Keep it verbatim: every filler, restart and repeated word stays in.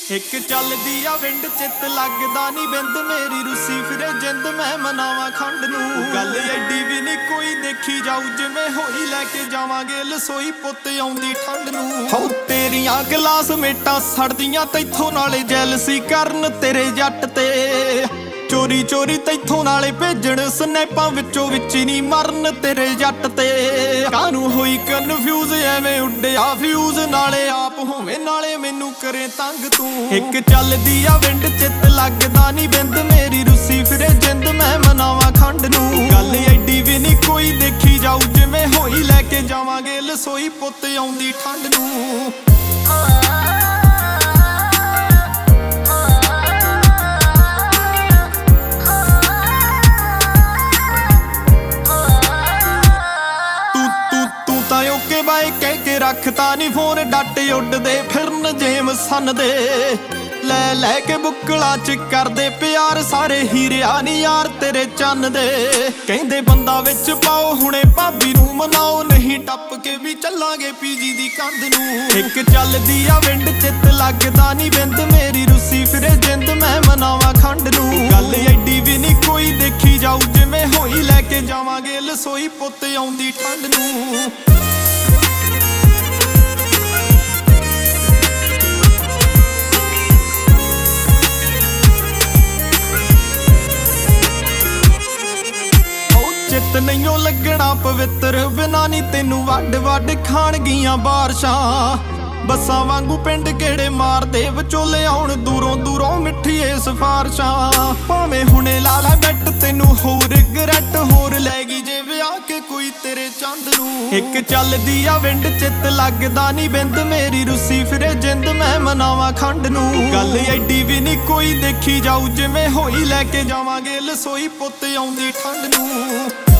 ਇੱਕ ਚੱਲਦੀ ਆ ਵਿੰਡ ਚਿੱਤ ਲੱਗਦਾ ਨੀ ਬਿੰਦ ਮੇਰੀ ਰੁੱਸੀ ਫਿਰੇ ਜਿੰਦ ਮੈਂ ਮਨਾਵਾਂ ਖੰਡ ਨੂੰ ਗੱਲ ਐਡੀ ਵੀ ਨੀ ਕੋਈ ਦੇਖੀ ਜਾਊ ਜਿਵੇਂ ਹੋਈ ਲੈ ਕੇ ਜਾਵਾਂਗੇ ਲਸੋਈ ਪੁੱਤ ਆਉਂਦੀ ਠੰਡ ਨੂੰ ਹੋ ਤੇਰੀਆਂ ਗਲਾਸ ਮੇਟਾਂ ਸੜਦੀਆਂ ਤੈਥੋਂ ਨਾਲੇ ਜੈਲਸੀ ਕਰਨ ਤੇਰੇ ਜੱਟ ਤੇ ਚੋਰੀ ਚੋਰੀ ਤੈਥੋਂ ਨਾਲੇ ਭੇਜਣ ਸਨੈਪਾਂ ਵਿੱਚੋਂ ਵਿੱਚ ਨਹੀਂ ਮਰਨ ਤੇਰੇ ਜੱਟ ਤੇ ਕਾਹਨੂੰ ਹੋਈ ਕਨਫਿਊਜ਼ ਐਵੇਂ ਉੱਡਿਆ ਫਿਊਜ਼ ਨਾਲੇ ਆਪ ਹੋਵੇਂ ਨਾਲੇ ਮੈਨੂੰ ਕਰੇ ਤੰਗ ਤੂੰ ਇੱਕ ਚੱਲਦੀ ਆ ਵਿੰਡ ਚਿੱਤ ਲੱਗਦਾ ਨੀ ਬਿੰਦ ਮੇਰੀ ਰੁੱਸੀ ਫਿਰੇ ਜਿੰਦ ਮੈਂ ਮਨਾਵਾਂ ਖੰਡ ਨੂੰ ਗੱਲ ਐਡੀ ਵੀ ਨੀ ਕੋਈ ਦੇਖੀ ਜਾਊ ਜਿਵੇਂ ਹੋਈ ਲੈ ਕੇ ਜਾਵਾਂਗੇ ਲਸੋਈ ਪੁੱਤ ਆਉਂਦੀ ਠੰਡ ਨੂੰ ਓਕੇ ਬਾਏ ਕਹਿ ਕੇ ਰੱਖਤਾ ਨੀ ਫੋਨ ਡੱਟ ਉੱਡਦੇ ਫਿਰਨ ਜੇਮ ਸੰਨ ਦੇ ਲੈ ਲੈ ਕੇ ਬੁੱਕਲਾ ਚ ਕਰਦੇ ਪਿਆਰ ਸਾਰੇ ਹੀਰਿਆ ਨੀ ਯਾਰ ਤੇਰੇ ਚੰਨ ਦੇ ਕਹਿੰਦੇ ਬੰਦਾ ਵਿੱਚ ਪਾਓ ਹੁਣੇ ਭਾਬੀ ਨੂੰ ਮਨਾਓ ਨਹੀਂ ਟੱਪ ਕੇ ਵੀ ਚੱਲਾਂਗੇ ਪੀਜੀ ਦੀ ਕੰਧ ਨੂੰ ਇੱਕ ਚੱਲਦੀ ਆ ਵਿੰਡ ਚਿੱਤ ਲੱਗਦਾ ਨੀ ਬਿੰਦ ਮੇਰੀ ਰੁੱਸੀ ਫਿਰੇ ਜਿੰਦ ਮੈਂ ਮਨਾਵਾਂ ਖੰਡ ਨੂੰ ਗੱਲ ਐਡੀ ਵੀ ਨੀ ਕੋਈ ਦੇਖੀ ਜਾਊ ਜਿਵੇਂ ਹੋਈ ਲੈ ਕੇ ਜਾਵਾਂਗੇ ਲਸੋਈ ਪੁੱਤ ਆਉਂਦੀ ਠੰਡ ਨੂੰ ਚਿੱਤ ਨਹੀਂਓ ਲੱਗਣਾ ਪਵਿੱਤਰ ਬਿਨਾਂ ਨੀ ਤੈਨੂੰ ਵੱਡ ਵੱਡ ਖਾਣ ਗਈਆਂ ਬਾਰਸ਼ਾਂ ਬੱਸਾਂ ਵਾਂਗੂ ਪਿੰਡ ਕਿਹੜੇ ਮਾਰਦੇ ਵਿਚੋਲੇ ਆਉਣ ਦੂਰੋਂ ਦੂਰੋਂ ਮਿੱਠੀਏ ਸਿਫਾਰਸ਼ਾਂ ਭਾਵੇਂ ਹੁਣੇ ਲਾ ਲੈ ਬੈਟ ਤੈਨੂੰ ਹੋਰ ਰਿਗਰੈਟ ਹੋਰ ਲੈ ਗਈ ਜੇ ਵਿਆਹ ਕੇ ਕੋਈ ਤੇਰੇ ਚੰਦ ਨੂੰ ਇੱਕ ਚੱਲਦੀ ਆ ਵਿੰਡ ਚਿੱਤ ਲੱਗਦਾ ਨੀ ਬਿੰਦ ਮੇਰੀ ਰੁੱਸੀ ਫਿਰੇ ਜਿੰਦ ਮੈਂ ਮਨਾਵਾਂ ਖੰਡ ਨੂੰ ਗੱਲ ਐਡੀ ਵੀ ਨੀ ਕੋਈ ਦੇਖੀ ਜਾਊ ਜਿਵੇਂ ਹੋਈ ਲੈ ਕੇ ਜਾਵਾਂਗੇ ਲਸੋਈ ਪੁੱਤ ਆਉਂਦੀ ਠੰਡ ਨੂੰ